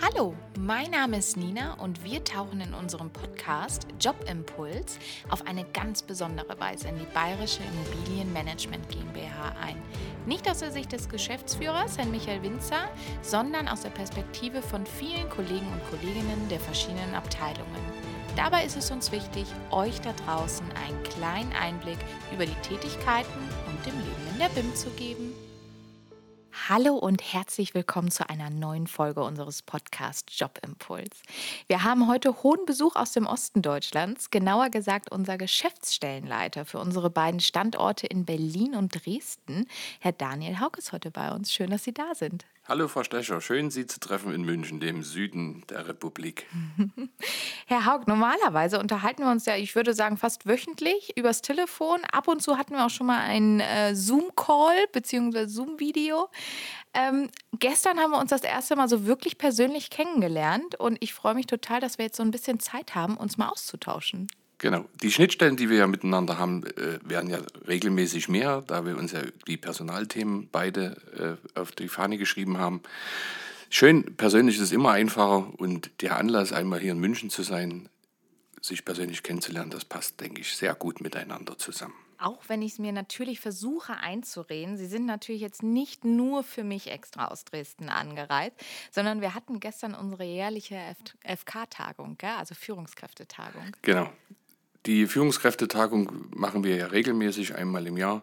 Hallo, mein Name ist Nina und wir tauchen in unserem Podcast Jobimpuls auf eine ganz besondere Weise in die Bayerische Immobilienmanagement GmbH ein. Nicht aus der Sicht des Geschäftsführers, Herrn Michael Winzer, sondern aus der Perspektive von vielen Kollegen und Kolleginnen der verschiedenen Abteilungen. Dabei ist es uns wichtig, euch da draußen einen kleinen Einblick über die Tätigkeiten und dem Leben in der BIM zu geben. Hallo und herzlich willkommen zu einer neuen Folge unseres Podcasts Jobimpuls. Wir haben heute hohen Besuch aus dem Osten Deutschlands, genauer gesagt unser Geschäftsstellenleiter für unsere beiden Standorte in Berlin und Dresden. Herr Daniel Haug ist heute bei uns. Schön, dass Sie da sind. Hallo Frau Stecher, schön Sie zu treffen in München, dem Süden der Republik. Herr Haug, normalerweise unterhalten wir uns ja, ich würde sagen, fast wöchentlich übers Telefon. Ab und zu hatten wir auch schon mal einen Zoom-Call bzw. Zoom-Video. Gestern haben wir uns das erste Mal so wirklich persönlich kennengelernt und ich freue mich total, dass wir jetzt so ein bisschen Zeit haben, uns mal auszutauschen. Genau, die Schnittstellen, die wir ja miteinander haben, werden ja regelmäßig mehr, da wir uns ja die Personalthemen beide auf die Fahne geschrieben haben. Schön, persönlich ist es immer einfacher und der Anlass, einmal hier in München zu sein, sich persönlich kennenzulernen, das passt, denke ich, sehr gut miteinander zusammen. Auch wenn ich es mir natürlich versuche einzureden, Sie sind natürlich jetzt nicht nur für mich extra aus Dresden angereist, sondern wir hatten gestern unsere jährliche FK-Tagung, also Führungskräftetagung. Genau, die Führungskräftetagung machen wir ja regelmäßig einmal im Jahr.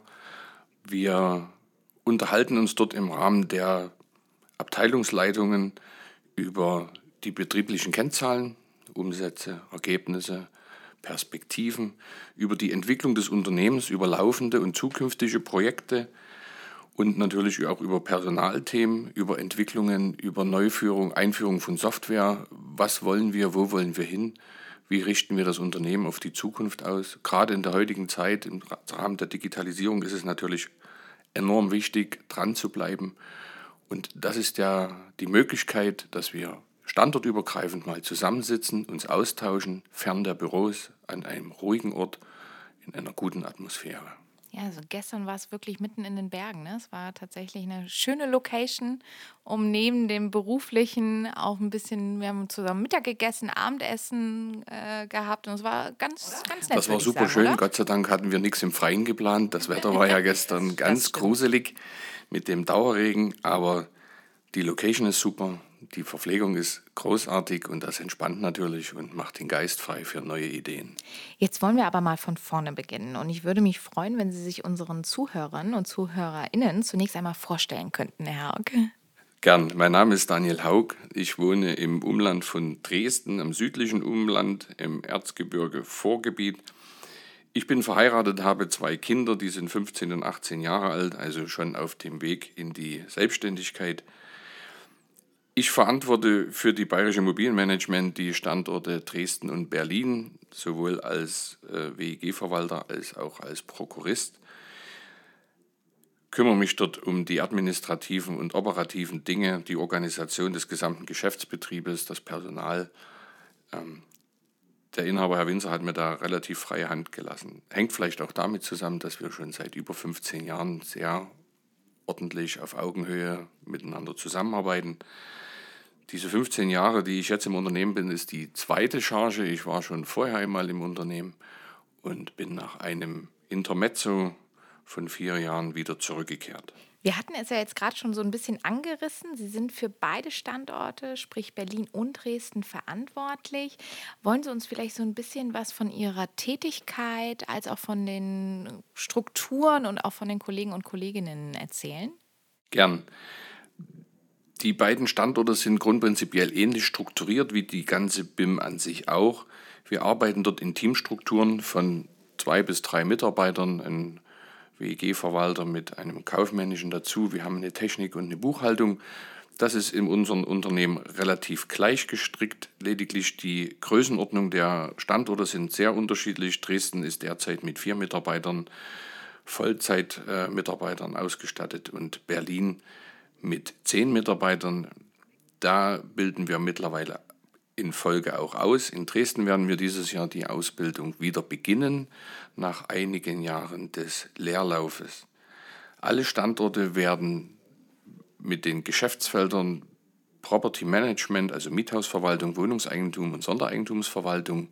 Wir unterhalten uns dort im Rahmen der Abteilungsleitungen über die betrieblichen Kennzahlen, Umsätze, Ergebnisse, Perspektiven, über die Entwicklung des Unternehmens, über laufende und zukünftige Projekte und natürlich auch über Personalthemen, über Entwicklungen, über Neuführung, Einführung von Software. Was wollen wir, wo wollen wir hin? Wie richten wir das Unternehmen auf die Zukunft aus? Gerade in der heutigen Zeit, im Rahmen der Digitalisierung, ist es natürlich enorm wichtig, dran zu bleiben. Und das ist ja die Möglichkeit, dass wir standortübergreifend mal zusammensitzen, uns austauschen, fern der Büros, an einem ruhigen Ort, in einer guten Atmosphäre. Ja, also gestern war es wirklich mitten in den Bergen. Ne? Es war tatsächlich eine schöne Location, um neben dem beruflichen auch ein bisschen, wir haben zusammen Mittag gegessen, Abendessen gehabt und es war ganz nett. Das war super schön. Oder? Gott sei Dank hatten wir nichts im Freien geplant. Das Wetter war ja gestern ganz gruselig mit dem Dauerregen, aber die Location ist super. Die Verpflegung ist großartig und das entspannt natürlich und macht den Geist frei für neue Ideen. Jetzt wollen wir aber mal von vorne beginnen und ich würde mich freuen, wenn Sie sich unseren Zuhörern und ZuhörerInnen zunächst einmal vorstellen könnten, Herr Haug. Gern. Mein Name ist Daniel Haug. Ich wohne im Umland von Dresden, am südlichen Umland, im Erzgebirge Vorgebiet. Ich bin verheiratet, habe 2 Kinder, die sind 15 und 18 Jahre alt, also schon auf dem Weg in die Selbstständigkeit. Ich verantworte für die Bayerische Immobilienmanagement die Standorte Dresden und Berlin, sowohl als WEG-Verwalter als auch als Prokurist. Kümmere mich dort um die administrativen und operativen Dinge, die Organisation des gesamten Geschäftsbetriebes, das Personal. Der Inhaber, Herr Winzer, hat mir da relativ freie Hand gelassen. Hängt vielleicht auch damit zusammen, dass wir schon seit über 15 Jahren sehr ordentlich auf Augenhöhe miteinander zusammenarbeiten. Diese 15 Jahre, die ich jetzt im Unternehmen bin, ist die zweite Charge. Ich war schon vorher einmal im Unternehmen und bin nach einem Intermezzo von 4 Jahren wieder zurückgekehrt. Wir hatten es ja jetzt gerade schon so ein bisschen angerissen. Sie sind für beide Standorte, sprich Berlin und Dresden, verantwortlich. Wollen Sie uns vielleicht so ein bisschen was von Ihrer Tätigkeit als auch von den Strukturen und auch von den Kollegen und Kolleginnen erzählen? Gern. Die beiden Standorte sind grundprinzipiell ähnlich strukturiert wie die ganze BIM an sich auch. Wir arbeiten dort in Teamstrukturen von 2 bis 3 Mitarbeitern, ein WEG-Verwalter mit einem Kaufmännischen dazu. Wir haben eine Technik und eine Buchhaltung. Das ist in unserem Unternehmen relativ gleich gestrickt. Lediglich die Größenordnung der Standorte sind sehr unterschiedlich. Dresden ist derzeit mit 4 Mitarbeitern, Vollzeitmitarbeitern ausgestattet und Berlin mit 10 Mitarbeitern. Da bilden wir mittlerweile in Folge auch aus. In Dresden werden wir dieses Jahr die Ausbildung wieder beginnen, nach einigen Jahren des Leerlaufes. Alle Standorte werden mit den Geschäftsfeldern Property Management, also Miethausverwaltung, Wohnungseigentum und Sondereigentumsverwaltung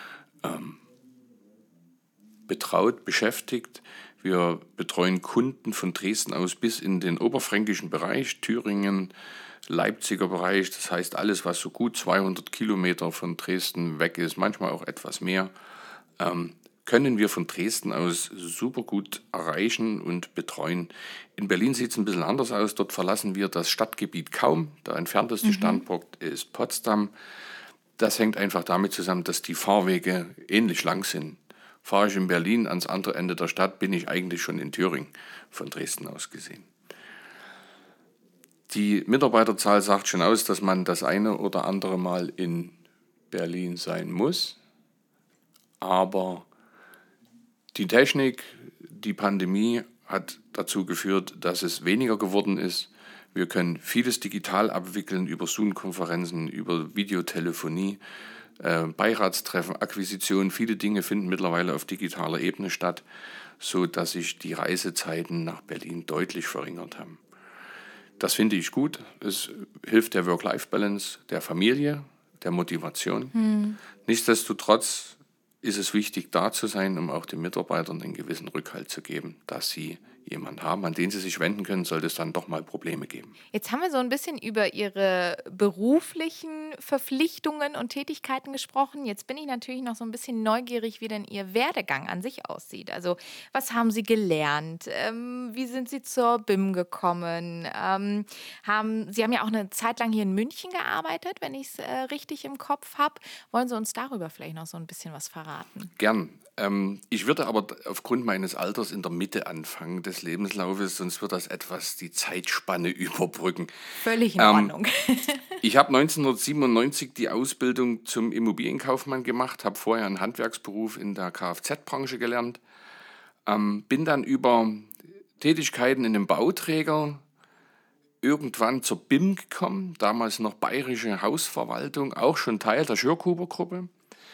betraut, beschäftigt. Wir betreuen Kunden von Dresden aus bis in den oberfränkischen Bereich, Thüringen, Leipziger Bereich, das heißt alles, was so gut 200 Kilometer von Dresden weg ist, manchmal auch etwas mehr, können wir von Dresden aus super gut erreichen und betreuen. In Berlin sieht es ein bisschen anders aus, dort verlassen wir das Stadtgebiet kaum, der entfernteste Standort ist Potsdam. Das hängt einfach damit zusammen, dass die Fahrwege ähnlich lang sind. Fahre ich in Berlin ans andere Ende der Stadt, bin ich eigentlich schon in Thüringen, von Dresden aus gesehen. Die Mitarbeiterzahl sagt schon aus, dass man das eine oder andere Mal in Berlin sein muss. Aber die Technik, die Pandemie hat dazu geführt, dass es weniger geworden ist. Wir können vieles digital abwickeln über Zoom-Konferenzen, über Videotelefonie, Beiratstreffen, Akquisitionen. Viele Dinge finden mittlerweile auf digitaler Ebene statt, sodass sich die Reisezeiten nach Berlin deutlich verringert haben. Das finde ich gut. Es hilft der Work-Life-Balance, der Familie, der Motivation. Nichtsdestotrotz ist es wichtig, da zu sein, um auch den Mitarbeitern einen gewissen Rückhalt zu geben, dass sie jemanden haben, an den sie sich wenden können, sollte es dann doch mal Probleme geben. Jetzt haben wir so ein bisschen über Ihre beruflichen Verpflichtungen und Tätigkeiten gesprochen. Jetzt bin ich natürlich noch so ein bisschen neugierig, wie denn Ihr Werdegang an sich aussieht. Also was haben Sie gelernt? Wie sind Sie zur BIM gekommen? Sie haben ja auch eine Zeit lang hier in München gearbeitet, wenn ich es richtig im Kopf habe. Wollen Sie uns darüber vielleicht noch so ein bisschen was verraten? Gern. Ich würde aber aufgrund meines Alters in der Mitte anfangen des Lebenslaufes, sonst wird das etwas die Zeitspanne überbrücken. Völlig in Ordnung. Ich habe 1997 die Ausbildung zum Immobilienkaufmann gemacht, habe vorher einen Handwerksberuf in der Kfz-Branche gelernt, bin dann über Tätigkeiten in dem Bauträger irgendwann zur BIM gekommen, damals noch Bayerische Hausverwaltung, auch schon Teil der Schürkuber-Gruppe.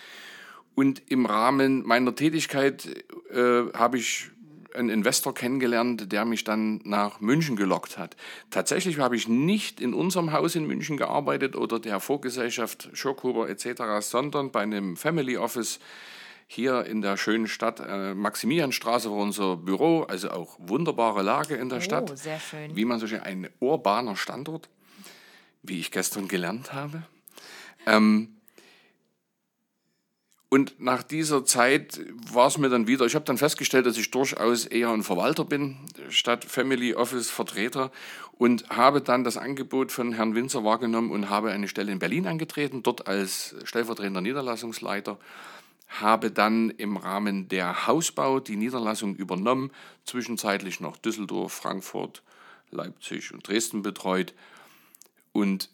Und im Rahmen meiner Tätigkeit habe ich einen Investor kennengelernt, der mich dann nach München gelockt hat. Tatsächlich habe ich nicht in unserem Haus in München gearbeitet oder der Vorgesellschaft Schürkuber etc., sondern bei einem Family Office hier in der schönen Stadt. Maximilianstraße war unser Büro, also auch wunderbare Lage in der Stadt. Oh, sehr schön. Wie man so schön, ein urbaner Standort, wie ich gestern gelernt habe. Und nach dieser Zeit war es mir dann wieder, ich habe dann festgestellt, dass ich durchaus eher ein Verwalter bin, statt Family Office Vertreter, und habe dann das Angebot von Herrn Winzer wahrgenommen und habe eine Stelle in Berlin angetreten, dort als stellvertretender Niederlassungsleiter, habe dann im Rahmen der Hausbau die Niederlassung übernommen, zwischenzeitlich noch Düsseldorf, Frankfurt, Leipzig und Dresden betreut, und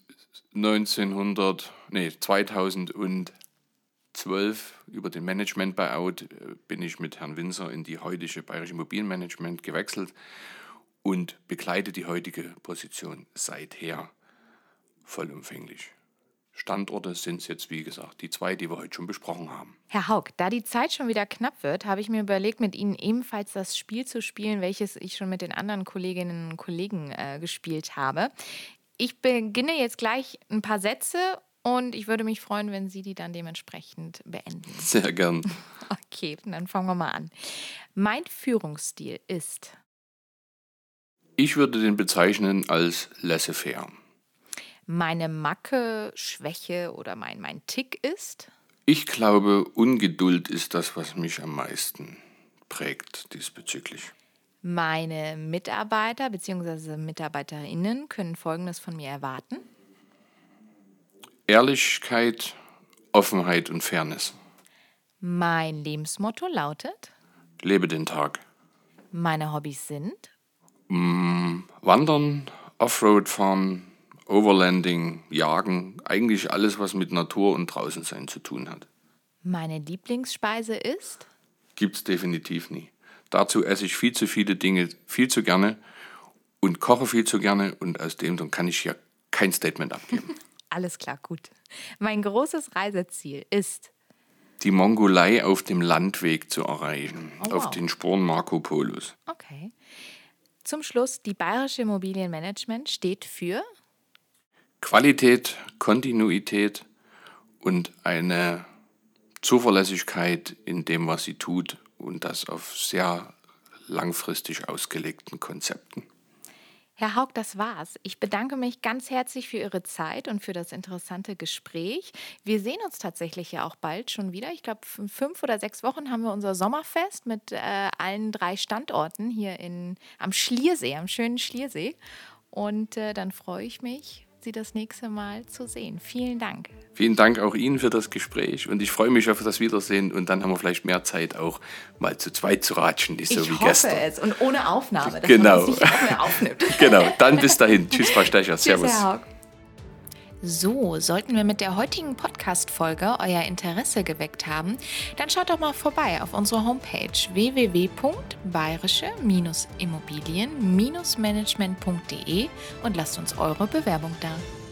2012 über den Management-Buyout bin ich mit Herrn Winzer in die heutige Bayerische Immobilienmanagement gewechselt und begleite die heutige Position seither vollumfänglich. Standorte sind es jetzt, wie gesagt, die 2, die wir heute schon besprochen haben. Herr Haug, da die Zeit schon wieder knapp wird, habe ich mir überlegt, mit Ihnen ebenfalls das Spiel zu spielen, welches ich schon mit den anderen Kolleginnen und Kollegen gespielt habe. Ich beginne jetzt gleich ein paar Sätze und ich würde mich freuen, wenn Sie die dann dementsprechend beenden. Sehr gern. Okay, dann fangen wir mal an. Mein Führungsstil ist? Ich würde den bezeichnen als laissez-faire. Meine Macke, Schwäche oder mein Tick ist? Ich glaube, Ungeduld ist das, was mich am meisten prägt diesbezüglich. Meine Mitarbeiter bzw. MitarbeiterInnen können Folgendes von mir erwarten. Ehrlichkeit, Offenheit und Fairness. Mein Lebensmotto lautet? Lebe den Tag. Meine Hobbys sind? Wandern, Offroad fahren, Overlanding, Jagen, eigentlich alles, was mit Natur und Draußensein zu tun hat. Meine Lieblingsspeise ist? Gibt's definitiv nie. Dazu esse ich viel zu viele Dinge, viel zu gerne und koche viel zu gerne, und aus dem Grund kann ich hier kein Statement abgeben. Alles klar, gut. Mein großes Reiseziel ist? Die Mongolei auf dem Landweg zu erreichen, auf den Spuren Marco Polos. Okay. Zum Schluss, die Bayerische Immobilienmanagement steht für? Qualität, Kontinuität und eine Zuverlässigkeit in dem, was sie tut und das auf sehr langfristig ausgelegten Konzepten. Herr Haug, das war's. Ich bedanke mich ganz herzlich für Ihre Zeit und für das interessante Gespräch. Wir sehen uns tatsächlich ja auch bald schon wieder. Ich glaube, in 5 oder 6 Wochen haben wir unser Sommerfest mit allen 3 Standorten hier am Schliersee, am schönen Schliersee. Und dann freue ich mich, Sie das nächste Mal zu sehen. Vielen Dank. Vielen Dank auch Ihnen für das Gespräch und ich freue mich auf das Wiedersehen und dann haben wir vielleicht mehr Zeit auch mal zu zweit zu ratschen, nicht so wie gestern. Ich hoffe es und ohne Aufnahme, dass Genau. man das nicht auch mehr aufnimmt. Genau, dann bis dahin. Tschüss, Frau Stecher. Servus. Tschüss, Herr Haug. So, sollten wir mit der heutigen Podcast-Folge euer Interesse geweckt haben, dann schaut doch mal vorbei auf unsere Homepage www.bayerische-immobilien-management.de und lasst uns eure Bewerbung da.